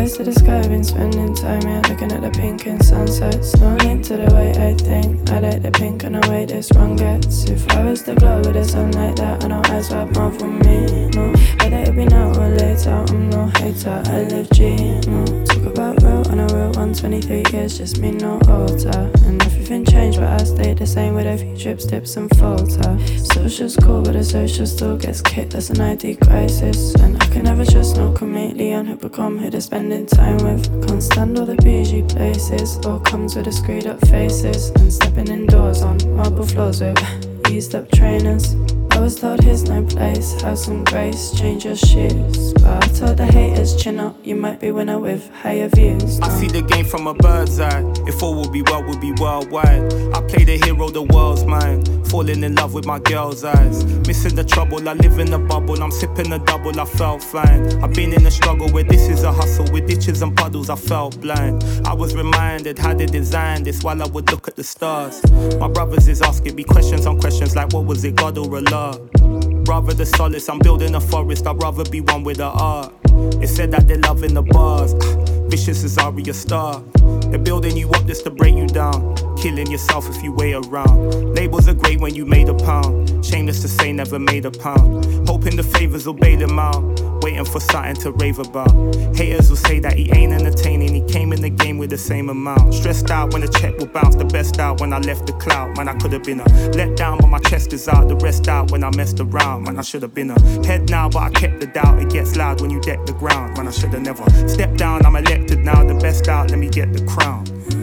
Eyes to the sky, been spending time here looking at the pink in sunsets. No link to the way I think. I like the pink and the way this one gets. If I was to glow with the sun like that, I know eyes vibe more for me. No, whether it be now or later, I'm no hater. I live G. No, talk about real on a real one. 23 years, just me, no older. And everything changed, but I stayed the same with a few trips, tips, and falter. Social's cool, but the social still gets kicked. That's an ID crisis, and I can never trust no chameleon who become who they're spending time with. Can't stand all the bougie places. All comes with the screwed up faces and stepping indoors on marble floors with eased up trainers. I was told here's no place, have some grace, change your shoes. But I told the haters, chin up, you might be winner with higher views. I see the game from a bird's eye. If all will be well, we'll be worldwide. I play the hero, the world's mine. Falling in love with my girl's eyes. Missing the trouble, I live in the bubble. I'm sipping the double, I felt fine. I've been in a struggle where this is a hustle. With ditches and puddles, I felt blind. I was reminded how they designed this while I would look at the stars. My brothers is asking me questions on questions like what was it, God or Allah? Rather the solace, I'm building a forest. I'd rather be one with the art. It said that they're loving the bars. Vicious as Arya Star. They're building you up just to break you down. Killing yourself if you wait around. Labels are great when you made a pound. Shameless to say never made a pound. Hoping the favors will bail them out. Waiting for something to rave about. Haters will say that he ain't entertaining. He came in the game with the same amount. Stressed out when the check will bounce. The best out when I left the clout. Man, I could have been a let down, but my chest is out. The rest out when I messed around. Man, I should have been a head now, but I kept the doubt. It gets loud when you deck the ground. Man, I should have never stepped down. I'm elected now. The best out, let me get the crown.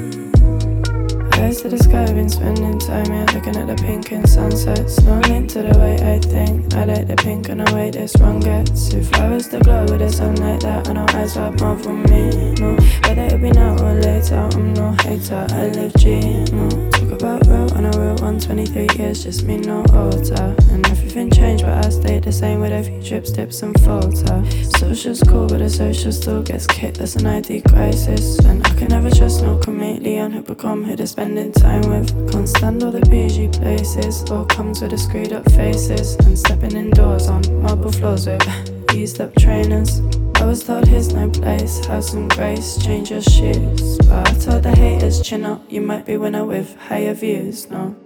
Eyes to the sky, been spending time here looking at the pink in sunsets. No link to the way I think. I like the pink and the way this one gets. If I was to glow with the sun like that, I know eyes vibe more for me. No, whether it be now or later, I'm no hater. I live G. No, talk about real on a real one. 23 years, just me, no older. And everything changed, but I stayed the same with a few trips, tips, and falter. Social's cool, but the social still gets kicked. That's an ID crisis, and I can never trust no chameleon who become who they're spending time with. Can't stand all the bougie places. All comes with the screwed up faces and stepping indoors on marble floors with eased up trainers. I was told here's no place, have some grace, change your shoes. But I told the haters, chin up, you might be winner with higher views. No.